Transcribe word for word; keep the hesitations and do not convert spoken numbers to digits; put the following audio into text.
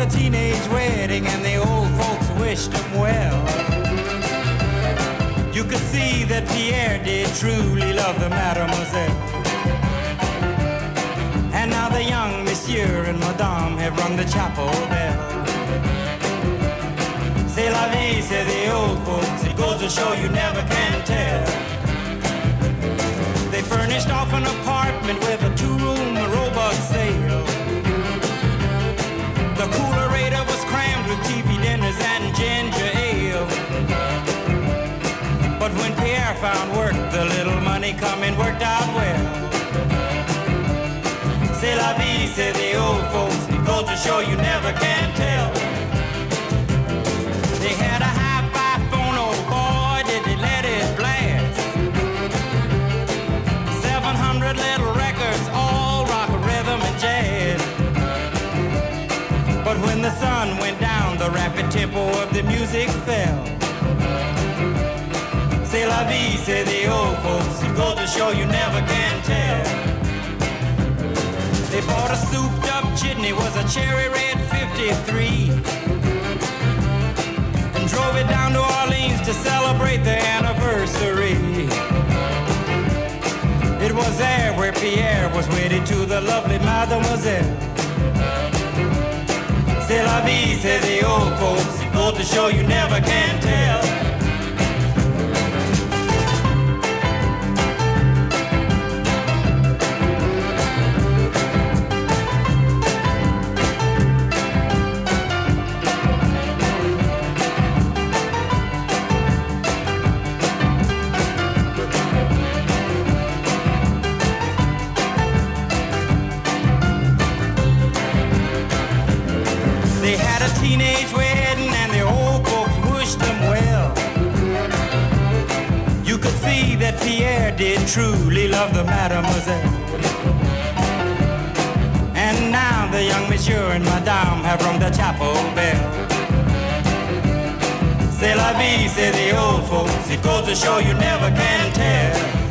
a teenage wedding and the old folks wished him well. You could see that Pierre did truly love the mademoiselle. And now the young monsieur and madame have rung the chapel bell. C'est la vie, say the old folks, it goes to show you never can tell. They furnished off an apartment with a two-room robot sale. The coolerator was crammed with T V dinners and ginger ale. But when Pierre found work, the little money coming worked out well. C'est la vie, say the old folks, it goes to show you never can tell. They had a hi-fi phone, oh boy, did they let it blast. Seven hundred little records, all rock, rhythm, and jazz. But when the sun went down, the rapid tempo of the music fell. C'est la vie, say the old folks, it goes to show you never can tell. They bought a souped up jitney, was a cherry red fifty-three, and drove it down to Orleans to celebrate their anniversary. It was there where Pierre was wedded to the lovely mademoiselle. C'est la vie, say the old folks, it goes to show you never can tell. Teenage wedding and the old folks wished them well. You could see that Pierre did truly love the mademoiselle. And now the young monsieur and madame have rung the chapel bell. C'est la vie, say the old folks, it goes to show you never can tell.